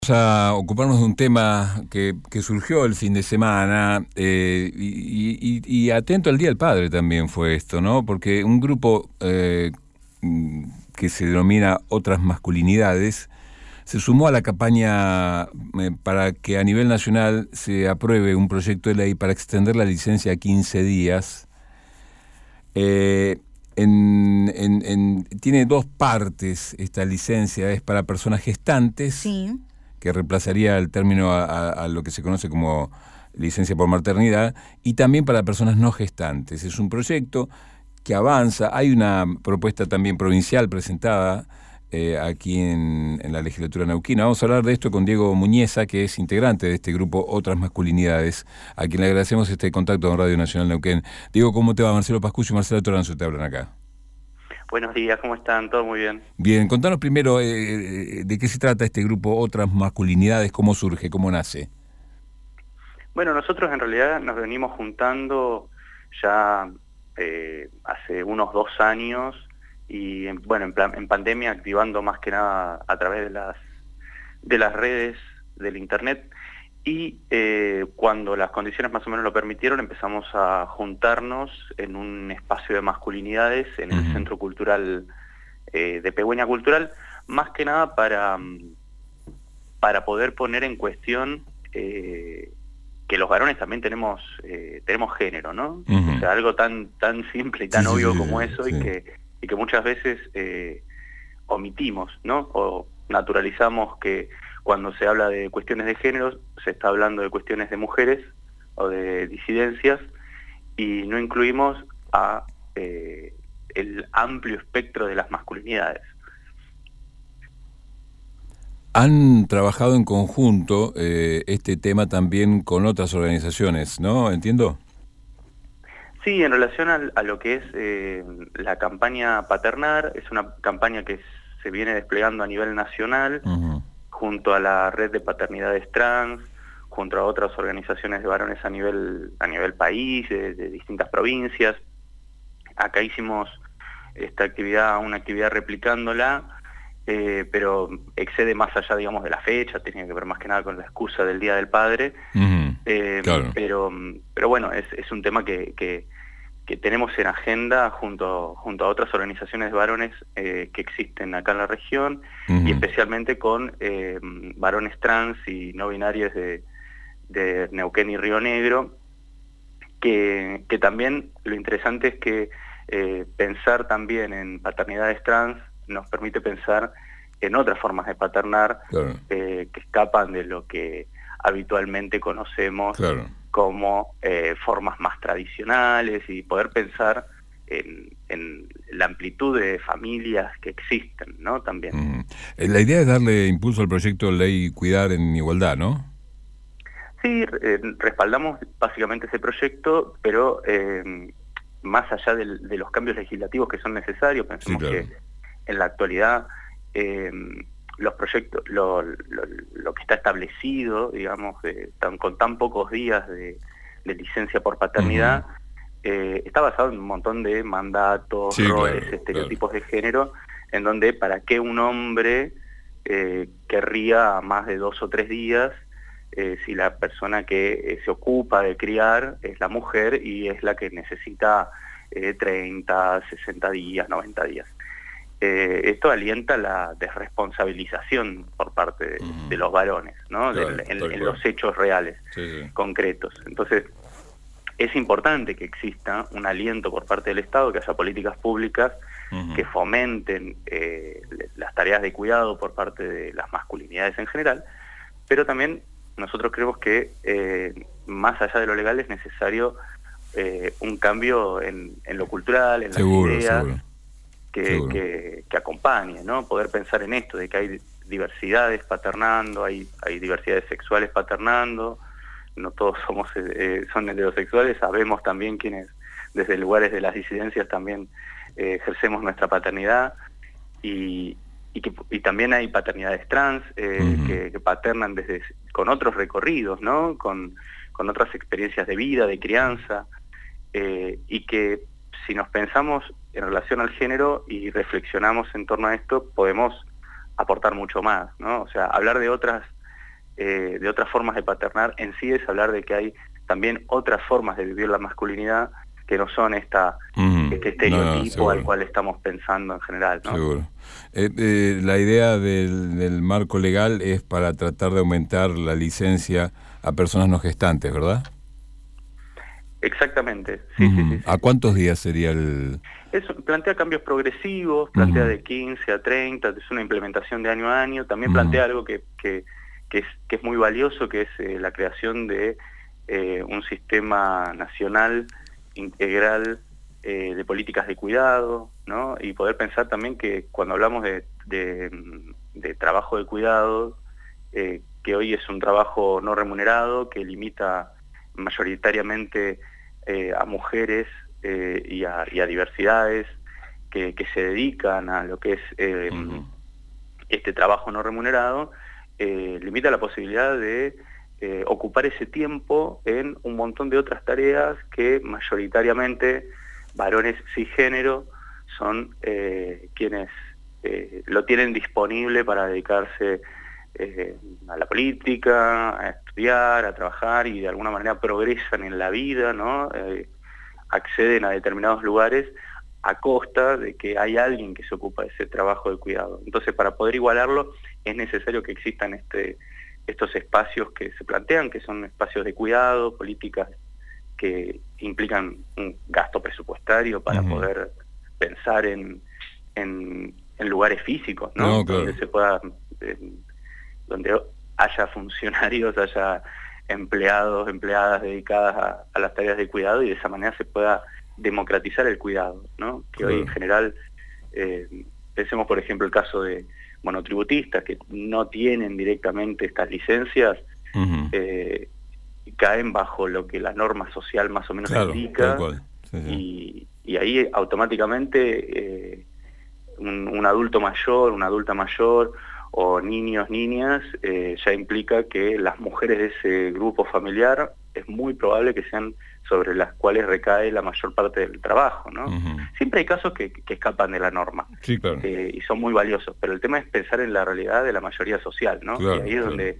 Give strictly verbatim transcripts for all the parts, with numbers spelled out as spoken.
Vamos a ocuparnos de un tema que, que surgió el fin de semana eh, y, y- y atento al Día del Padre también fue esto, ¿no? Porque un grupo eh, mm, que se denomina Otras Masculinidades se sumó a la campaña eh, para que a nivel nacional se apruebe un proyecto de ley para extender la licencia a quince días. Eh, en- en- en- tiene dos partes esta licencia, es para personas gestantes, Sí. que reemplazaría el término a, a- a lo que se conoce como licencia por maternidad, y también para personas no gestantes. Es un proyecto que avanza. Hay una propuesta también provincial presentada eh, aquí en, en la legislatura neuquina. Vamos a hablar de esto con Diego Muñeza, que es integrante de este grupo Otras Masculinidades, a quien le agradecemos este contacto con Radio Nacional Neuquén. Diego, ¿cómo te va? Marcelo Pascucci y Marcelo Toranzo te hablan acá. Buenos días, ¿cómo están? ¿Todo muy bien? Bien, contanos primero eh, de qué se trata este grupo Otras Masculinidades, cómo surge, cómo nace. Bueno, nosotros en realidad nos venimos juntando ya eh, hace unos dos años y en- bueno, en, plan- en pandemia activando más que nada a través de las, de las redes del internet y eh, cuando las condiciones más o menos lo permitieron empezamos a juntarnos en un espacio de masculinidades en el Ujú. Centro Cultural eh, de Pegüeña Cultural, más que nada para... mm, para poder poner en cuestión eh, que los varones también tenemos eh, tenemos género, ¿no? Ujú. O sea, algo tan tan simple y Sí, tan sí, obvio sí, como sí, eso y sí. que y que muchas veces eh, omitimos, ¿no? O naturalizamos que cuando se habla de cuestiones de género se está hablando de cuestiones de mujeres o de disidencias y no incluimos a eh, el amplio espectro de las masculinidades. Han trabajado en conjunto eh, este tema también con otras organizaciones, ¿no? ¿Entiendo? Sí, en relación al- a lo que es eh, la campaña Paternar, es una campaña que se viene desplegando a nivel nacional, Ujú. junto a la red de paternidades trans, junto a otras organizaciones de varones a nivel, a nivel país, de, de distintas provincias. Acá hicimos esta actividad, una actividad replicándola, eh, pero excede más allá, digamos, de la fecha, tenía que ver más que nada con la excusa del Día del Padre. Ujú. Eh, Claro. pero, pero bueno, es, es un tema que, que, que tenemos en agenda junto, junto a otras organizaciones de varones eh, que existen acá en la región Ujú. y especialmente con eh, varones trans y no binarios de, de Neuquén y Río Negro, que, que también lo interesante es que eh, pensar también en paternidades trans nos permite pensar en otras formas de paternar Claro. eh, que escapan de lo que habitualmente conocemos Claro. como eh, formas más tradicionales y poder pensar en, en la amplitud de familias que existen, ¿no? También. Ujú. Eh, La idea es darle impulso al proyecto Ley Cuidar en Igualdad, ¿no? Sí, eh, respaldamos básicamente ese proyecto, pero eh, más allá del- de los cambios legislativos que son necesarios, Sí, pensemos claro. que en la actualidad eh, los proyectos, lo, lo- lo que está establecido, digamos, de tan- con tan pocos días de, de licencia por paternidad, eh, está basado en un montón de mandatos, Sí, roles, claro, estereotipos de género, en donde para qué un hombre eh, querría más de dos o tres días eh, si la persona que eh, se ocupa de criar es la mujer y es la que necesita eh, treinta, sesenta días, noventa días. Eh, esto alienta la desresponsabilización por parte de, Ujú. de los varones, ¿no? Claro, Del- en, tal en cual. los hechos reales, Sí, sí. concretos. Entonces, es importante que exista un aliento por parte del Estado, que haya políticas públicas Ujú. que fomenten eh, las tareas de cuidado por parte de las masculinidades en general, pero también nosotros creemos que eh, más allá de lo legal es necesario eh, un cambio en, en lo cultural, en las Seguro, ideas seguro, que, seguro. que, que acompañe, ¿no? Poder pensar en esto, de que hay diversidades paternando, hay, hay diversidades sexuales paternando, no todos somos eh, son heterosexuales, sabemos también quienes desde lugares de las disidencias también eh, ejercemos nuestra paternidad y, y, que, y también hay paternidades trans eh, Ujú. que, que paternan desde con otros recorridos, ¿no? Con, con otras experiencias de vida, de crianza, eh, y que si nos pensamos en relación al género y reflexionamos en torno a esto, podemos aportar mucho más, ¿no? O sea, hablar de otras eh, de otras formas de paternar, en sí es hablar de que hay también otras formas de vivir la masculinidad que no son esta, mm, este estereotipo no, no, al cual estamos pensando en general, ¿no? Seguro. Eh, eh, la idea del, del marco legal es para tratar de aumentar la licencia a personas no gestantes, ¿verdad? Exactamente, sí, uh-huh. sí, sí, sí. ¿A cuántos días sería el...? Eso plantea cambios progresivos, plantea uh-huh. de quince a treinta, es una implementación de año a año, también uh-huh. plantea algo que, que, que, es, que es muy valioso, que es eh, la creación de eh, un sistema nacional integral eh, de políticas de cuidado, ¿no? Y poder pensar también que cuando hablamos de, de, de trabajo de cuidado, eh, que hoy es un trabajo no remunerado, que limita mayoritariamente eh, a mujeres eh, y, a, y a diversidades que, que se dedican a lo que es eh, uh-huh. este trabajo no remunerado, eh, limita la posibilidad de eh, ocupar ese tiempo en un montón de otras tareas que mayoritariamente varones cisgénero son eh, quienes eh, lo tienen disponible para dedicarse eh, a la política, a estudiar, a trabajar y de alguna manera progresan en la vida, ¿no? Eh, acceden a determinados lugares a costa de que hay alguien que se ocupa de ese trabajo de cuidado. Entonces, para poder igualarlo, es necesario que existan este, estos espacios que se plantean, que son espacios de cuidado, políticas que implican un gasto presupuestario para uh-huh. poder pensar en, en, en lugares físicos, ¿no? No, claro. Donde se pueda, en, donde haya funcionarios, haya empleados, empleadas dedicadas a, a las tareas de cuidado y de esa manera se pueda democratizar el cuidado, ¿no? Que claro. hoy en general, eh, pensemos por ejemplo el caso de monotributistas que no tienen directamente estas licencias, uh-huh. eh, caen bajo lo que la norma social más o menos claro, indica, sí, sí. Y, y ahí automáticamente eh, un, un adulto mayor, una adulta mayor o niños, niñas, eh, ya implica que las mujeres de ese grupo familiar es muy probable que sean sobre las cuales recae la mayor parte del trabajo, ¿no? Uh-huh. Siempre hay casos que, que escapan de la norma, sí, claro. eh, y son muy valiosos, pero el tema es pensar en la realidad de la mayoría social, ¿no? Claro, y ahí es claro. donde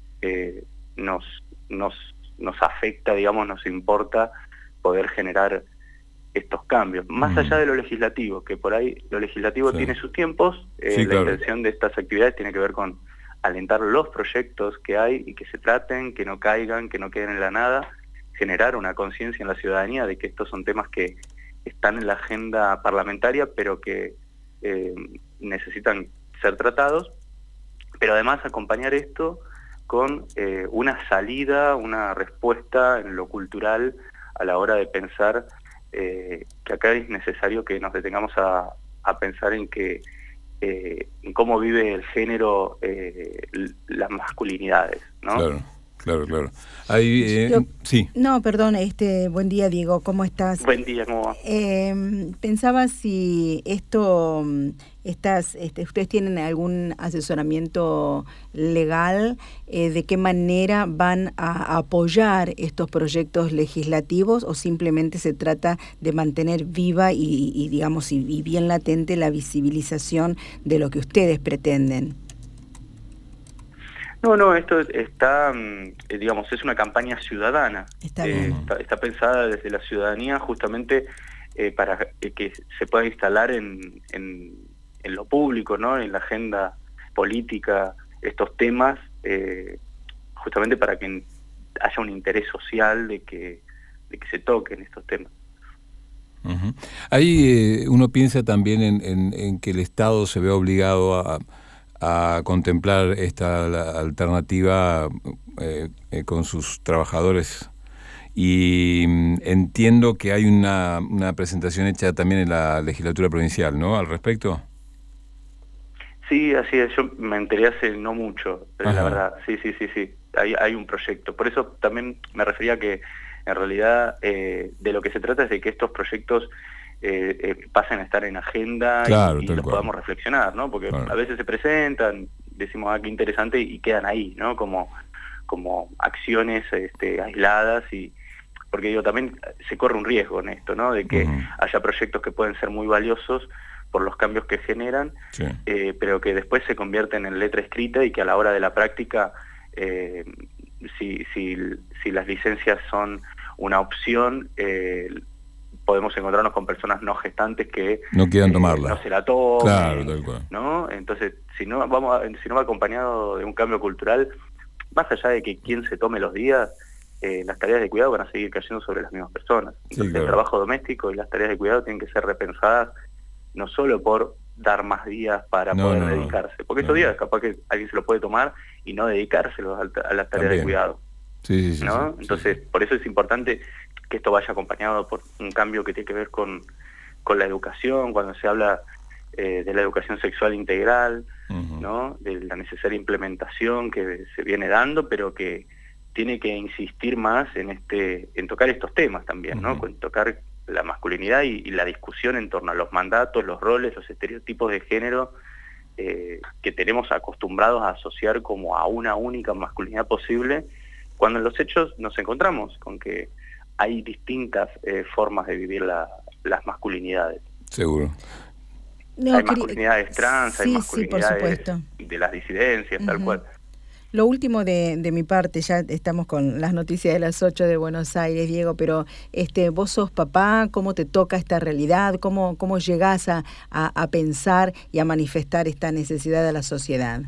eh, nos, nos, nos afecta, digamos, nos importa poder generar estos cambios, más uh-huh. allá de lo legislativo, que por ahí lo legislativo sí. tiene sus tiempos, eh, sí, la claro. intención de estas actividades tiene que ver con alentar los proyectos que hay y que se traten, que no caigan, que no queden en la nada, generar una conciencia en la ciudadanía de que estos son temas que están en la agenda parlamentaria, pero que eh, necesitan ser tratados, pero además acompañar esto con eh, una salida, una respuesta en lo cultural a la hora de pensar eh, que acá es necesario que nos detengamos a, a pensar en que eh, en cómo vive el género eh, las masculinidades, ¿no? Claro. Claro, claro. Ahí, eh, Yo, sí. No, perdón, este, buen día, Diego, ¿cómo estás? Buen día, ¿cómo va? Eh, pensaba si esto, estas, este, ustedes tienen algún asesoramiento legal, eh, de qué manera van a apoyar estos proyectos legislativos o simplemente se trata de mantener viva y, y digamos, y, y bien latente la visibilización de lo que ustedes pretenden. No, no, esto está, digamos, es una campaña ciudadana. Está, eh, está, está pensada desde la ciudadanía justamente eh, para que se pueda instalar en, en, en lo público, ¿no? En la agenda política, estos temas, eh, justamente para que haya un interés social de que, de que se toquen estos temas. Uh-huh. Ahí eh, uno piensa también en, en, en que el Estado se ve obligado a... a contemplar esta alternativa eh, eh, con sus trabajadores. Y mm, entiendo que hay una, una presentación hecha también en la legislatura provincial, ¿no?, al respecto. Sí, así es. Yo me enteré hace no mucho, pero la verdad. Sí, sí, sí, sí. Hay, hay un proyecto. Por eso también me refería que, en realidad, eh, de lo que se trata es de que estos proyectos Eh, eh, pasen a estar en agenda claro, y, y los cual. podamos reflexionar, ¿no? Porque claro. a veces se presentan, decimos, ah, qué interesante, y quedan ahí, ¿no? Como, como acciones este, aisladas, y porque digo, también se corre un riesgo en esto, ¿no? De que uh-huh. haya proyectos que pueden ser muy valiosos por los cambios que generan, sí. eh, pero que después se convierten en letra escrita y que a la hora de la práctica eh, si, si, si las licencias son una opción, eh, podemos encontrarnos con personas no gestantes que no quieran eh, tomarla, no se la tomen, claro, tal cual, ¿no? Entonces, si no vamos a, si no va acompañado de un cambio cultural, más allá de que quien se tome los días, eh, las tareas de cuidado van a seguir cayendo sobre las mismas personas. Entonces, sí, claro, el trabajo doméstico y las tareas de cuidado tienen que ser repensadas no solo por dar más días para no, poder no, dedicarse, porque no, esos días capaz que alguien se lo puede tomar y no dedicárselos a las tareas También. de cuidado. Sí, sí, sí, ¿no? sí, Entonces, sí, sí. por eso es importante que esto vaya acompañado por un cambio que tiene que ver con, con la educación, cuando se habla eh, de la educación sexual integral, uh-huh. ¿no? De la necesaria implementación que se viene dando, pero que tiene que insistir más en este en tocar estos temas también, uh-huh. ¿no? En tocar la masculinidad y, y la discusión en torno a los mandatos, los roles, los estereotipos de género eh, que tenemos acostumbrados a asociar como a una única masculinidad posible, cuando en los hechos nos encontramos con que hay distintas eh, formas de vivir la, las masculinidades. Seguro. No, hay masculinidades trans, sí, hay masculinidades sí, de las disidencias, uh-huh. tal cual. Lo último de, de mi parte, ya estamos con las noticias de las ocho de Buenos Aires, Diego, pero este, vos sos papá, ¿cómo te toca esta realidad? ¿Cómo, cómo llegás a, a, a pensar y a manifestar esta necesidad de la sociedad?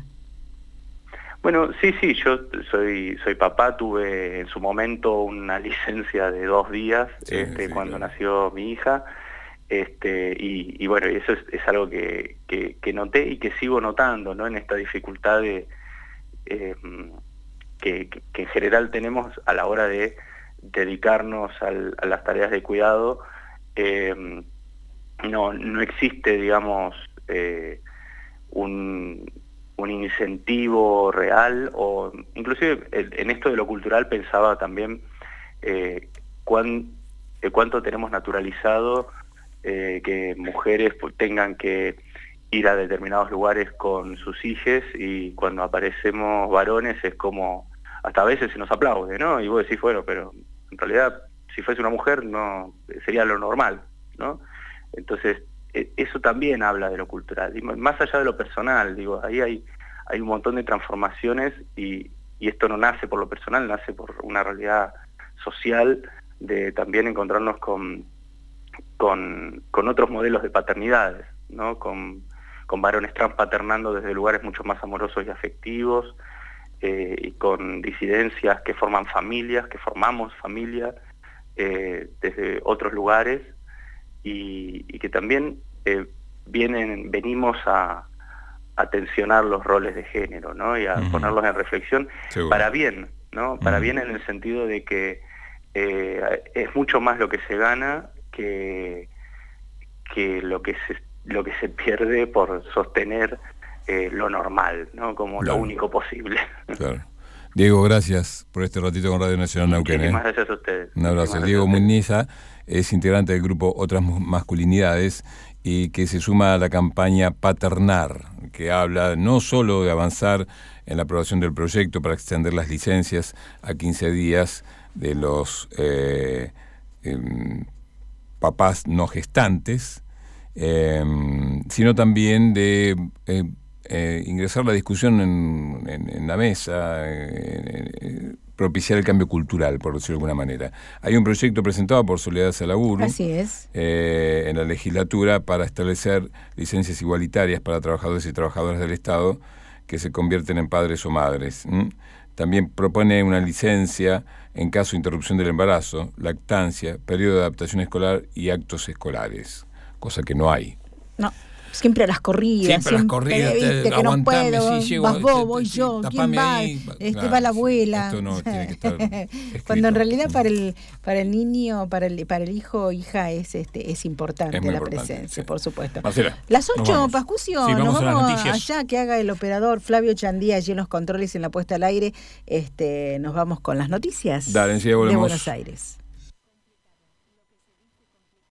Bueno, sí, sí, yo soy soy papá, tuve en su momento una licencia de dos días sí, este, sí, cuando claro. nació mi hija, este y, y bueno, eso es, es algo que, que, que noté y que sigo notando, ¿no? En esta dificultad de, eh, que, que en general tenemos a la hora de dedicarnos al, a las tareas de cuidado, eh, no, no existe, digamos, eh, un... un incentivo real, o inclusive en esto de lo cultural pensaba también eh, cuán, eh, cuánto tenemos naturalizado eh, que mujeres tengan que ir a determinados lugares con sus hijas, y cuando aparecemos varones es como, hasta a veces se nos aplaude, ¿no? Y vos decís, bueno, pero en realidad si fuese una mujer no sería lo normal, ¿no? Entonces eso también habla de lo cultural, y más allá de lo personal, digo, ahí hay, hay un montón de transformaciones, y, y esto no nace por lo personal, nace por una realidad social de también encontrarnos con, con, con otros modelos de paternidades, ¿no? Con, con varones trans paternando desde lugares mucho más amorosos y afectivos, eh, y con disidencias que forman familias, que formamos familias eh, desde otros lugares, Y, y que también eh, vienen, venimos a, a tensionar los roles de género, ¿no? Y a uh-huh. ponerlos en reflexión. Seguro. Para bien, ¿no? Para uh-huh. bien en el sentido de que eh, es mucho más lo que se gana que, que lo que se lo que se pierde por sostener eh, lo normal, ¿no? Como claro. lo único posible. Claro. Diego, gracias por este ratito con Radio Nacional Neuquén. Muchísimas ¿eh? gracias a ustedes. Un abrazo. Diego Muñiza es integrante del grupo Otras Masculinidades y que se suma a la campaña Paternar, que habla no solo de avanzar en la aprobación del proyecto para extender las licencias a quince días de los eh, eh, papás no gestantes, eh, sino también de... Eh, Eh, ingresar la discusión en, en, en la mesa, eh, eh, propiciar el cambio cultural, por decirlo de alguna manera. Hay un proyecto presentado por Soledad Salaburu Así es. Eh, en la legislatura para establecer licencias igualitarias para trabajadores y trabajadoras del Estado que se convierten en padres o madres. ¿Mm? También propone una licencia en caso de interrupción del embarazo, lactancia, periodo de adaptación escolar y actos escolares, cosa que no hay. No. Siempre a las corridas, siempre, siempre a las corridas, viste, que no puedo, si llego, vas vos, te, voy te, yo, ¿quién va? Ahí, este claro, va la abuela. Esto no tiene que estar Cuando en realidad para el para el niño, para el para el hijo o hija es este es importante es la importante, presencia, sí. por supuesto. Marcela, las ocho, Pascucio, sí, vamos nos vamos a allá, que haga el operador Flavio Chandía allí en los controles en la puesta al aire. Este, nos vamos con las noticias Dale, de Buenos Aires.